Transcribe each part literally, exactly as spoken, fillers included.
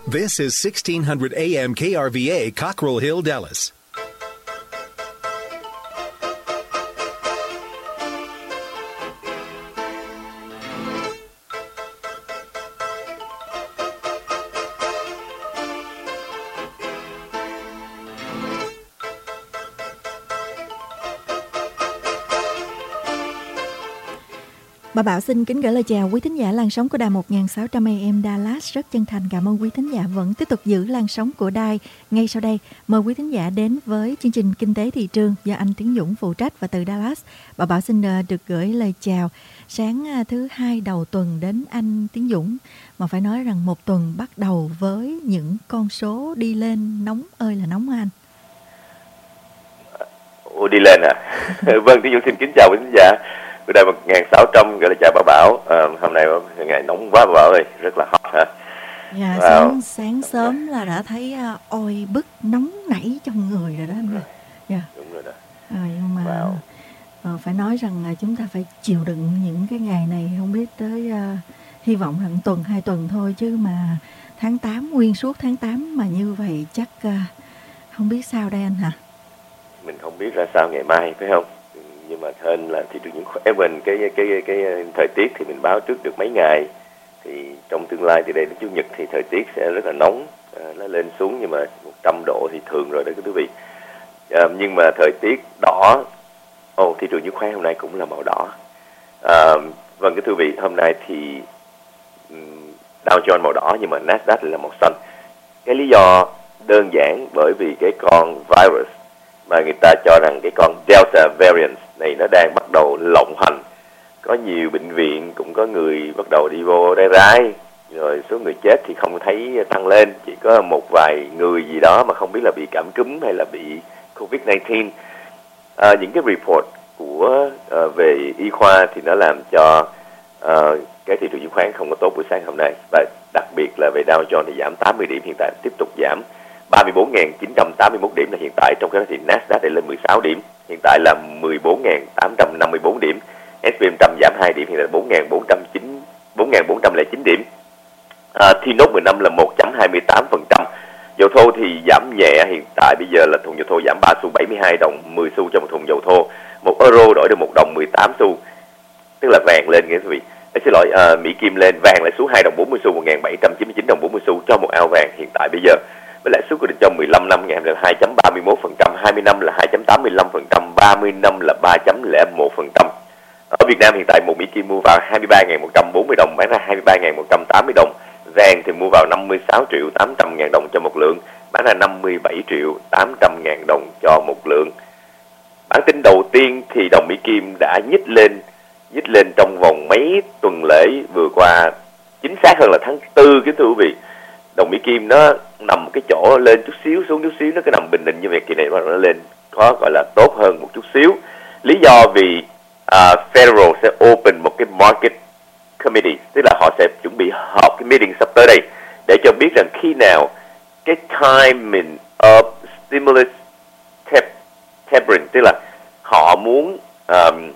This is sixteen hundred A M K R V A, Cockrell Hill, Dallas. Bà Bảo xin kính gửi lời chào quý thính giả làn sóng của đài một nghìn sáu trăm A M Dallas. Rất chân thành cảm ơn quý thính giả vẫn tiếp tục giữ làn sóng của đài. Ngay sau đây, mời quý thính giả đến với chương trình Kinh tế thị trường do anh Tiến Dũng phụ trách. Và từ Dallas, bà Bảo xin được gửi lời chào sáng thứ hai đầu tuần đến anh Tiến Dũng. Mà phải nói rằng một tuần bắt đầu với những con số đi lên nóng ơi là nóng anh. Ủa đi lên à? Vâng, Tiến Dũng xin kính chào quý thính giả. Ở đây một nghìn sáu trăm gọi là chào bà Bảo. À, hôm nay ngày nóng quá bà Bảo ơi, rất là hot hả? Dạ, wow. sáng, sáng sớm là đã thấy uh, oi bức nóng nảy trong người rồi đó anh ơi. Dạ. Đúng rồi đó. À, nhưng mà wow. uh, phải nói rằng uh, chúng ta phải chịu đựng những cái ngày này, không biết tới uh, hy vọng là một tuần, hai tuần thôi, chứ mà tháng tám, nguyên suốt tháng tám mà như vậy chắc uh, không biết sao đây anh hả? Mình không biết ra sao ngày mai phải không? Nhưng mà hên là thị trường chứng khoán mình cái, cái cái cái thời tiết thì mình báo trước được mấy ngày, thì trong tương lai từ đây đến chủ nhật thì thời tiết sẽ rất là nóng, à, nó lên xuống nhưng mà một trăm độ thì thường rồi đấy quý vị. À, nhưng mà thời tiết đỏ, ồ thị trường chứng khoán hôm nay cũng là màu đỏ. À, vâng cái thưa vị, hôm nay thì um, Dow Jones màu đỏ nhưng mà Nasdaq là màu xanh. Cái lý do đơn giản bởi vì cái con virus mà người ta cho rằng cái con Delta variant này nó đang bắt đầu lộng hành. Có nhiều bệnh viện cũng có người bắt đầu đi vô đai rái, rồi số người chết thì không thấy tăng lên, chỉ có một vài người gì đó mà không biết là bị cảm cúm hay là bị covid mười chín. À, những cái report của uh, về y khoa thì nó làm cho uh, cái thị trường chứng khoán không có tốt buổi sáng hôm nay, và đặc biệt là về Dow Jones thì giảm tám mươi điểm, hiện tại tiếp tục giảm ba mươi bốn nghìn chín trăm tám mươi mốt điểm là hiện tại, trong cái đó thì Nasdaq để lên mười sáu điểm, hiện tại là mười bốn nghìn tám trăm năm mươi tư điểm, ét and pê một trăm giảm hai điểm, hiện tại là bốn nghìn bốn trăm lẻ chín điểm. À, T Nốt mười năm là một phẩy hai mươi tám phần trăm. Dầu thô thì giảm nhẹ, hiện tại bây giờ là thùng dầu thô giảm ba xu bảy mươi hai đồng mười xu cho một thùng dầu thô. Một euro đổi được một đồng mười tám xu, tức là vàng lên nghe quý vị. À, xin lỗi, à, Mỹ Kim lên, vàng lại xuống hai đồng bốn mươi xu, một nghìn bảy trăm chín mươi chín đồng bốn mươi xu cho một ao vàng hiện tại bây giờ. Với lãi suất quyết định trong mười lăm năm ngàn là hai phẩy ba mươi mốt phần trăm, hai mươi năm là hai phẩy tám mươi lăm phần trăm, ba mươi năm là ba phẩy không một phần trăm. Ở Việt Nam hiện tại một Mỹ Kim mua vào hai mươi ba nghìn một trăm bốn mươi đồng, bán ra hai mươi ba nghìn một trăm tám mươi đồng. Vàng thì mua vào năm mươi sáu triệu tám trăm ngàn đồng cho một lượng, bán ra năm mươi bảy triệu tám trăm ngàn đồng cho một lượng. Bản tin đầu tiên thì đồng Mỹ Kim đã nhích lên, nhích lên trong vòng mấy tuần lễ vừa qua, chính xác hơn là tháng tư kính thưa quý vị. Đồng Mỹ Kim nó nằm một cái chỗ lên chút xíu, xuống chút xíu, nó cứ nằm bình định như vậy, kỳ này mà nó lên có gọi là tốt hơn một chút xíu. Lý do vì uh, Federal sẽ open một cái market committee, tức là họ sẽ chuẩn bị họp cái meeting sắp tới đây để cho biết rằng khi nào cái timing of stimulus tap, tapering, tức là họ muốn um,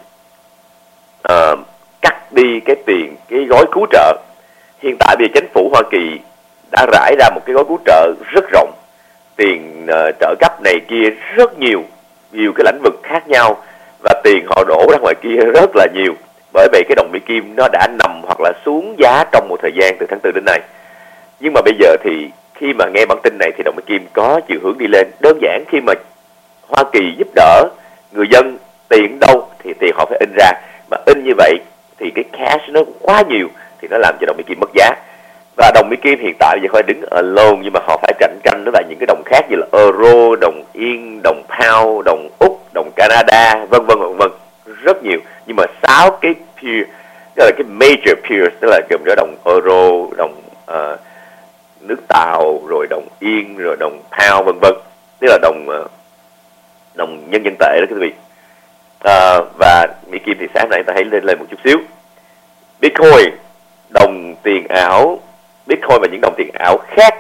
uh, cắt đi cái tiền, cái gói cứu trợ. Hiện tại bây giờ chính phủ Hoa Kỳ đã rải ra một cái gói cứu trợ rất rộng, tiền uh, trợ cấp này kia rất nhiều, nhiều cái lĩnh vực khác nhau, và tiền họ đổ ra ngoài kia rất là nhiều. Bởi vậy cái đồng Mỹ Kim nó đã nằm hoặc là xuống giá trong một thời gian từ tháng tư đến nay. Nhưng mà bây giờ thì khi mà nghe bản tin này thì đồng Mỹ Kim có chiều hướng đi lên. Đơn giản khi mà Hoa Kỳ giúp đỡ người dân, tiền đâu thì tiền họ phải in ra, mà in như vậy thì cái cash nó quá nhiều thì nó làm cho đồng Mỹ Kim mất giá. Và đồng Mỹ Kim hiện tại bây giờ phải đứng alone, nhưng mà họ phải cạnh tranh với lại những cái đồng khác như là euro, đồng yên, đồng pound, đồng Úc, đồng Canada, vân vân vân vân, rất nhiều. Nhưng mà sáu cái peer, tức là cái major peers, tức là gồm có đồng euro, đồng uh, nước Tàu, rồi đồng yên, rồi đồng pound, vân vân, tức là đồng uh, đồng nhân dân tệ đó quý vị. Uh, và Mỹ Kim thì sáng nay ta thấy lên lên một chút xíu. Bitcoin, đồng tiền ảo, Bitcoin và những đồng tiền ảo khác,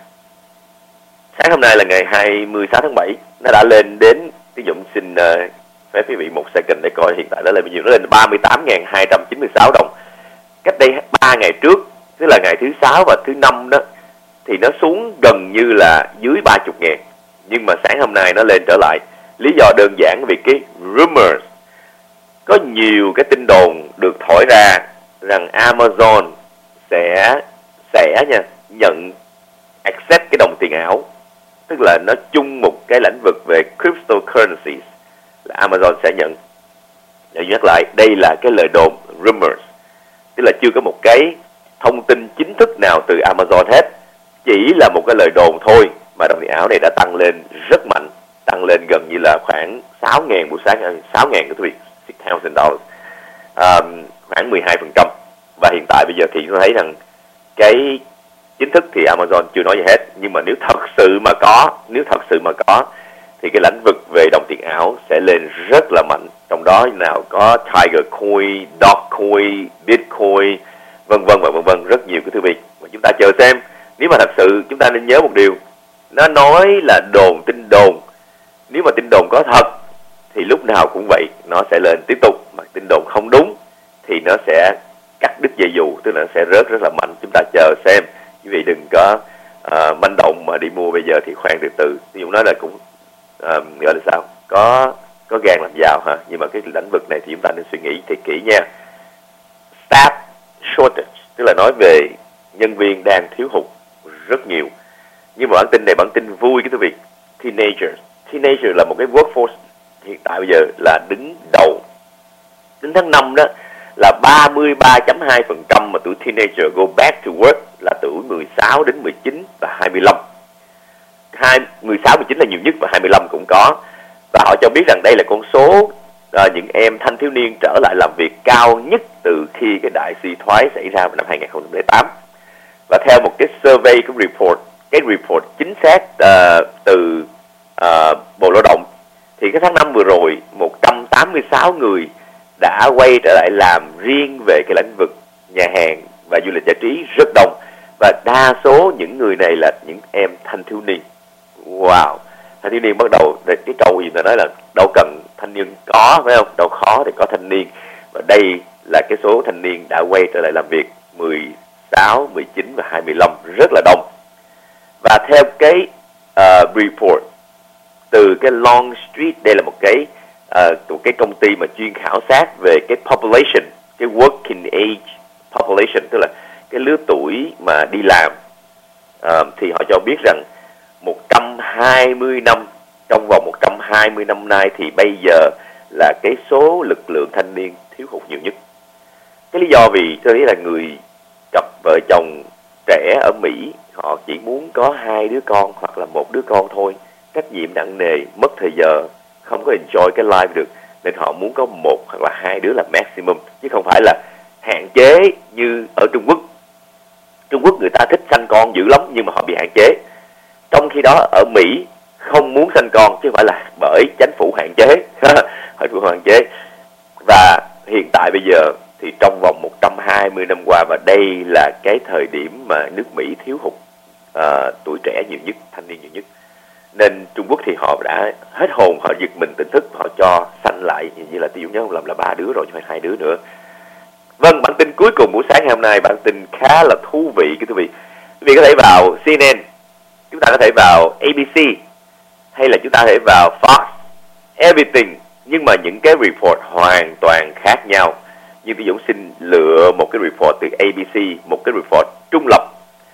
sáng hôm nay là ngày hai mươi sáu tháng bảy, nó đã lên đến, ví dụ xin uh, phép quý vị một second để coi hiện tại nó lên bao nhiêu. Nó lên ba mươi tám nghìn hai trăm chín mươi sáu đồng. Cách đây ba ngày trước, tức là ngày thứ sáu và thứ năm đó, thì nó xuống gần như là dưới ba mươi ngàn. Nhưng mà sáng hôm nay nó lên trở lại. Lý do đơn giản vì cái rumors, có nhiều cái tin đồn được thổi ra rằng Amazon sẽ sẽ nha nhận accept cái đồng tiền ảo, tức là nó chung một cái lĩnh vực về cryptocurrencies là Amazon sẽ nhận. Để nhắc lại, đây là cái lời đồn rumors, tức là chưa có một cái thông tin chính thức nào từ Amazon hết, chỉ là một cái lời đồn thôi. Mà đồng tiền ảo này đã tăng lên rất mạnh, tăng lên gần như là khoảng sáu ngàn buổi sáng, sáu ngàn cái tiền, sáu thousand dollars, um, khoảng mười hai phần trăm. Và hiện tại bây giờ thì tôi thấy rằng cái chính thức thì Amazon chưa nói gì hết, nhưng mà nếu thật sự mà có, nếu thật sự mà có thì cái lĩnh vực về đồng tiền ảo sẽ lên rất là mạnh. Trong đó nào có Tiger Coin, Dogecoin, Bitcoin, vân vân và vân vân, rất nhiều cái thứ việc mà chúng ta chờ xem. Nếu mà thật sự chúng ta nên nhớ một điều, nó nói là đồn, tin đồn. Nếu mà tin đồn có thật thì lúc nào cũng vậy, nó sẽ lên tiếp tục. Mà tin đồn không đúng thì nó sẽ cắt đứt dây dù, tức là nó sẽ rớt rất là mạnh. Chúng ta chờ xem. Quý vị đừng có uh, manh động mà đi mua bây giờ thì khoan từ từ. Ví dụ nói là cũng uh, gọi là sao, có có gan làm giàu hả? Nhưng mà cái lĩnh vực này thì chúng ta nên suy nghĩ thì kỹ nha. Staff shortage, tức là nói về nhân viên đang thiếu hụt rất nhiều. Nhưng mà bản tin này bản tin vui cái việc teenagers. Teenager là một cái workforce hiện tại bây giờ là đứng đầu. Đến tháng năm đó là ba mươi ba phẩy hai phần trăm mà tuổi teenager go back to work là tuổi mười sáu đến mười chín và hai mươi lăm. mười sáu, mười chín là nhiều nhất và hai mươi lăm cũng có. Và họ cho biết rằng đây là con số uh, những em thanh thiếu niên trở lại làm việc cao nhất từ khi cái đại suy thoái xảy ra vào năm hai không không tám. Và theo một cái survey, cái report, cái report chính xác uh, từ uh, Bộ Lao động, thì cái tháng năm vừa rồi một trăm tám mươi sáu người đã quay trở lại làm riêng về cái lĩnh vực nhà hàng và du lịch giải trí rất đông. Và đa số những người này là những em thanh thiếu niên. Wow! Thanh thiếu niên bắt đầu, cái câu gì ta nói là đâu cần thanh niên có, phải không? Đâu khó thì có thanh niên. Và đây là cái số thanh niên đã quay trở lại làm việc mười sáu, mười chín và hai mươi lăm, rất là đông. Và theo cái uh, report từ cái Long Street, đây là một cái uh, một cái công ty mà chuyên khảo sát về cái population, cái working age population, tức là cái lứa tuổi mà đi làm, uh, thì họ cho biết rằng một trăm hai mươi năm, trong vòng một trăm hai mươi năm nay thì bây giờ là cái số lực lượng thanh niên thiếu hụt nhiều nhất. Cái lý do vì tôi nghĩ là người cặp vợ chồng trẻ ở Mỹ họ chỉ muốn có hai đứa con hoặc là một đứa con thôi, trách nhiệm nặng nề, mất thời giờ, không có enjoy cái life được, nên họ muốn có một hoặc là hai đứa là maximum, chứ không phải là hạn chế như ở Trung Quốc. Trung Quốc người ta thích sanh con dữ lắm nhưng mà họ bị hạn chế. Trong khi đó ở Mỹ không muốn sanh con chứ không phải là bởi chính phủ hạn chế, chính phủ hạn chế. Và hiện tại bây giờ thì trong vòng một trăm hai mươi năm qua, và đây là cái thời điểm mà nước Mỹ thiếu hụt uh, tuổi trẻ nhiều nhất, thanh niên nhiều nhất, nên Trung Quốc thì họ đã hết hồn, họ giật mình tỉnh thức, họ cho sanh lại như là ví dụ nhớ làm là ba đứa rồi chứ không phải hai đứa nữa. Vâng, bản tin cuối cùng buổi sáng ngày hôm nay, bản tin khá là thú vị cái quý vị. Quý vị có thể vào C N N, chúng ta có thể vào A B C, hay là chúng ta có thể vào Fox, Everything, nhưng mà những cái report hoàn toàn khác nhau. Nhưng Phi Dũng xin lựa một cái report từ A B C, một cái report trung lập.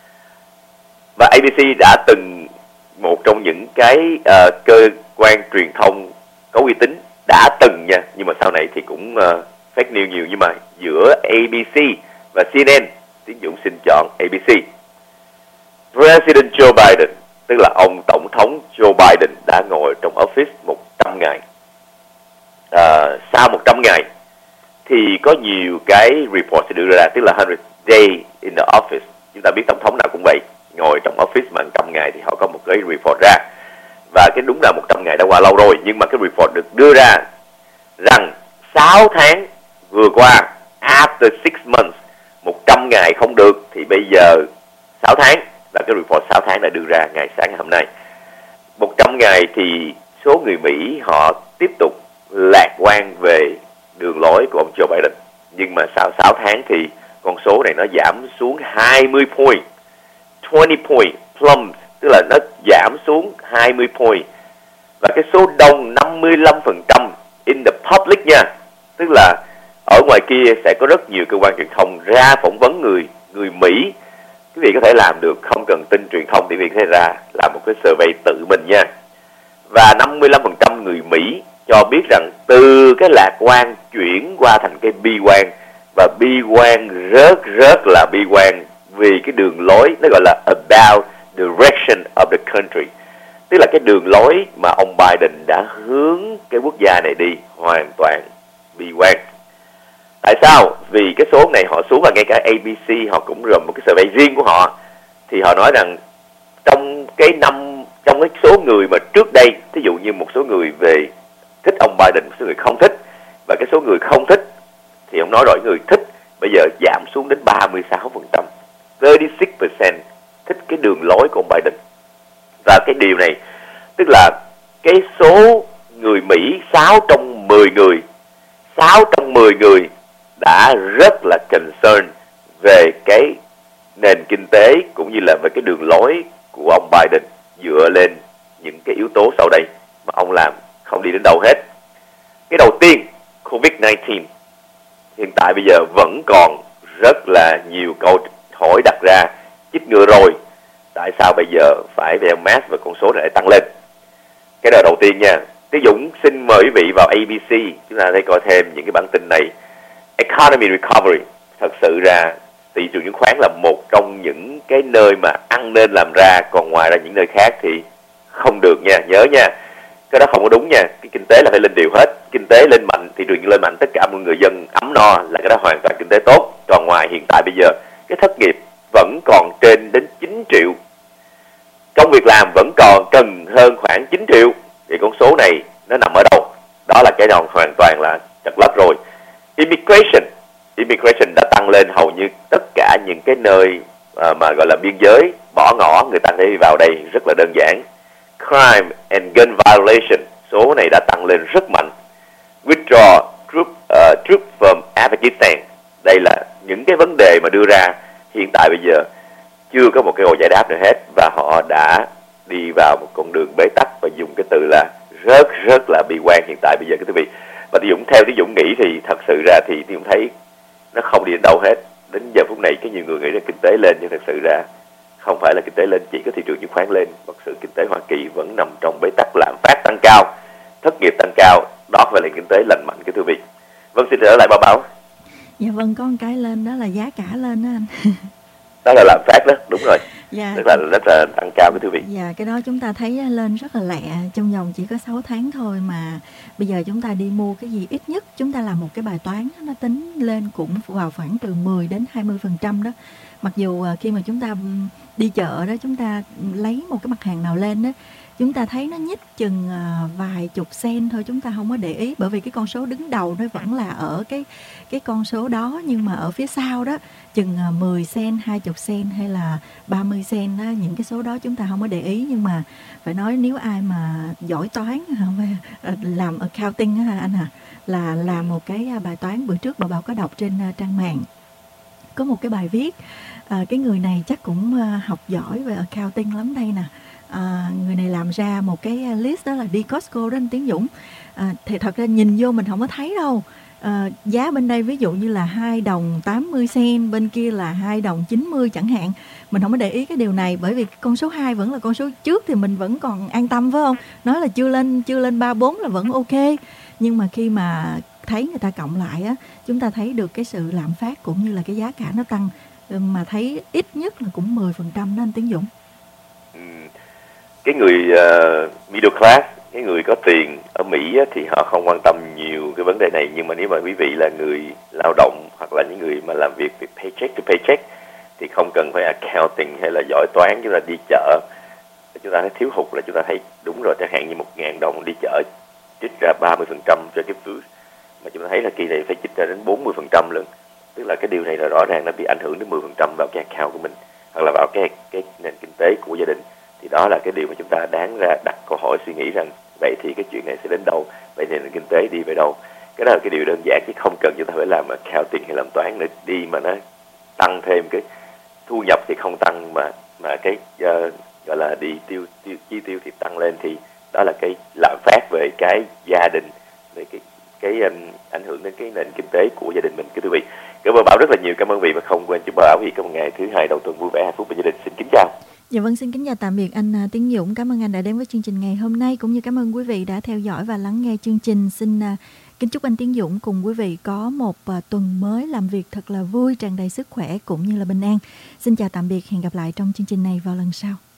Và A B C đã từng một trong những cái uh, cơ quan truyền thông có uy tín, đã từng nha, nhưng mà sau này thì cũng uh, fake news nhiều. Nhưng mà giữa A B C và C N N, Tiến Dũng xin chọn A B C. President Joe Biden, tức là ông Tổng thống Joe Biden đã ngồi trong office một trăm ngày. À, sau một trăm ngày thì có nhiều cái report sẽ đưa ra, tức là một trăm day in the office. Chúng ta biết tổng thống nào cũng vậy, ngồi trong office mà một trăm ngày thì họ có một cái report ra. Và cái đúng là một trăm ngày đã qua lâu rồi, nhưng mà cái report được đưa ra rằng sáu tháng vừa qua, after six months, một trăm ngày không được thì bây giờ sáu tháng, và cái report sáu tháng đã đưa ra ngày sáng ngày hôm nay. một trăm ngày thì số người Mỹ họ tiếp tục lạc quan về đường lối của ông Joe Biden. Nhưng mà sau sáu tháng thì con số này nó giảm xuống hai mươi point, hai mươi point, plump, tức là nó giảm xuống hai mươi point. Và cái số đông năm mươi lăm phần trăm in the public nha, tức là ở ngoài kia sẽ có rất nhiều cơ quan truyền thông ra phỏng vấn người người Mỹ. Quý vị có thể làm được, không cần tin truyền thông thì quý vị có thể ra làm một cái survey tự mình nha. Và năm mươi lăm phần trăm người Mỹ cho biết rằng từ cái lạc quan chuyển qua thành cái bi quan, và bi quan rất rất là bi quan vì cái đường lối nó gọi là about direction of the country, tức là cái đường lối mà ông Biden đã hướng cái quốc gia này đi hoàn toàn bi quan. Tại sao? Vì cái số này họ xuống, và ngay cả a bê xê họ cũng rầm một cái survey riêng của họ, thì họ nói rằng trong cái năm trong cái số người mà trước đây, ví dụ như một số người về thích ông Biden, một số người không thích, và cái số người không thích thì ông nói rồi, người thích bây giờ giảm xuống đến ba mươi sáu phần trăm, ba mươi sáu phần trăm thích cái đường lối của ông Biden. Và cái điều này tức là cái số người Mỹ sáu trong mười người, sáu trong mười người đã rất là concern về cái nền kinh tế cũng như là về cái đường lối của ông Biden dựa lên những cái yếu tố sau đây mà ông làm không đi đến đâu hết. Cái đầu tiên, covid mười chín. Hiện tại bây giờ vẫn còn rất là nhiều câu hỏi đặt ra. Chích ngừa rồi, tại sao bây giờ phải đeo mask và con số này lại tăng lên? Cái đó đầu tiên nha. Tiến Dũng xin mời quý vị vào a bê xê, chúng ta thấy coi thêm những cái bản tin này. Economy recovery, thật sự ra thị trường chứng khoán là một trong những cái nơi mà ăn nên làm ra, còn ngoài ra những nơi khác thì không được nha, nhớ nha. Cái đó không có đúng nha, cái kinh tế là phải lên đều hết. Kinh tế lên mạnh, thị trường lên mạnh, tất cả mọi người dân ấm no là cái đó hoàn toàn kinh tế tốt. Còn ngoài hiện tại bây giờ, cái thất nghiệp vẫn còn trên đến chín triệu. Công việc làm vẫn còn cần hơn khoảng chín triệu. Thì con số này nó nằm ở đâu? Đó là cái đó hoàn toàn là trật lất rồi. Immigration, immigration đã tăng lên hầu như tất cả những cái nơi à, mà gọi là biên giới, bỏ ngỏ người ta đi vào đây rất là đơn giản. Crime and gun violation, số này đã tăng lên rất mạnh. Withdraw troop, uh, troop from Afghanistan, đây là những cái vấn đề mà đưa ra hiện tại bây giờ chưa có một cái câu giải đáp nào hết, và họ đã đi vào một con đường bế tắc và dùng cái từ là rất rất là bi quan hiện tại bây giờ, cái quý vị. Và Tiến Dũng, theo Tiến Dũng nghĩ thì thật sự ra thì Tiến Dũng thấy nó không đi đến đâu hết. Đến giờ phút này cái nhiều người nghĩ là kinh tế lên, nhưng thật sự ra không phải là kinh tế lên, chỉ có thị trường chứng khoán lên. Thật sự kinh tế Hoa Kỳ vẫn nằm trong bế tắc, lạm phát tăng cao, thất nghiệp tăng cao, đó phải là kinh tế lành mạnh, cái thưa vị. Vâng, xin trở lại báo báo. Dạ vâng, có một cái lên đó là giá cả lên đó anh. Đó là lạm phát đó, đúng rồi. Dạ. Rất là rất là tăng cao, cái thưa vị. Dạ, cái đó chúng ta thấy lên rất là lẹ, trong vòng chỉ có sáu tháng thôi mà bây giờ chúng ta đi mua cái gì ít nhất chúng ta làm một cái bài toán nó tính lên cũng vào khoảng từ mười đến hai mươi phần trăm đó. Mặc dù khi mà chúng ta đi chợ đó, chúng ta lấy một cái mặt hàng nào lên đó, chúng ta thấy nó nhích chừng vài chục sen thôi, chúng ta không có để ý, bởi vì cái con số đứng đầu nó vẫn là ở cái cái con số đó, nhưng mà ở phía sau đó chừng mười sen, hai mươi sen hay là ba mươi sen đó, những cái số đó chúng ta không có để ý. Nhưng mà phải nói nếu ai mà giỏi toán, làm accounting á anh à, là làm một cái bài toán. Bữa trước bà Bảo có đọc trên trang mạng có một cái bài viết, à, cái người này chắc cũng học giỏi về accounting lắm đây nè. À, người này làm ra một cái list, đó là đi Costco đó anh Tiến Dũng. À, thì thật ra nhìn vô mình không có thấy đâu. À, giá bên đây ví dụ như là hai đồng tám mươi sen, bên kia là hai đồng chín mươi chẳng hạn. Mình không có để ý cái điều này, bởi vì con số hai vẫn là con số trước thì mình vẫn còn an tâm, phải không? Nói là chưa lên chưa lên ba bốn là vẫn ok. Nhưng mà khi mà thấy người ta cộng lại á, chúng ta thấy được cái sự lạm phát cũng như là cái giá cả nó tăng, mà thấy ít nhất là cũng mười phần trăm đó anh Tiến Dũng. Ừ. Cái người uh, middle class, cái người có tiền ở Mỹ á, thì họ không quan tâm nhiều cái vấn đề này. Nhưng mà nếu mà quý vị là người lao động hoặc là những người mà làm việc về paycheck to paycheck thì không cần phải accounting hay là giỏi toán. Chúng ta đi chợ, chúng ta thấy thiếu hụt là chúng ta thấy đúng rồi, chẳng hạn như một ngàn đồng đi chợ trích ra ba mươi phần trăm cho cái food, mà chúng ta thấy là kỳ này phải trích ra đến bốn mươi phần trăm lần. Tức là cái điều này là rõ ràng nó bị ảnh hưởng đến mười phần trăm vào cái account của mình, hoặc là vào cái cái nền kinh tế của gia đình. Thì đó là cái điều mà chúng ta đáng ra đặt câu hỏi suy nghĩ rằng vậy thì cái chuyện này sẽ đến đâu, vậy thì nền kinh tế đi về đâu. Cái đó là cái điều đơn giản, chứ không cần chúng ta phải làm accounting hay làm toán để đi mà nó tăng thêm cái thu nhập thì không tăng mà mà cái uh, gọi là đi tiêu, tiêu chi tiêu thì tăng lên, thì đó là cái lạm phát về cái gia đình, về cái cái um, ảnh hưởng đến cái nền kinh tế của gia đình mình. Kính thưa quý vị, cảm ơn Bảo rất là nhiều, cảm ơn quý vị, và không quên chúc Bảo thì có một ngày thứ hai đầu tuần vui vẻ hạnh phúc bên gia đình. Xin kính chào. Dạ vâng, xin kính chào tạm biệt anh Tiến Dũng. Cảm ơn anh đã đến với chương trình ngày hôm nay, cũng như cảm ơn quý vị đã theo dõi và lắng nghe chương trình. Xin kính chúc anh Tiến Dũng cùng quý vị có một tuần mới làm việc thật là vui, tràn đầy sức khỏe cũng như là bình an. Xin chào tạm biệt, hẹn gặp lại trong chương trình này vào lần sau.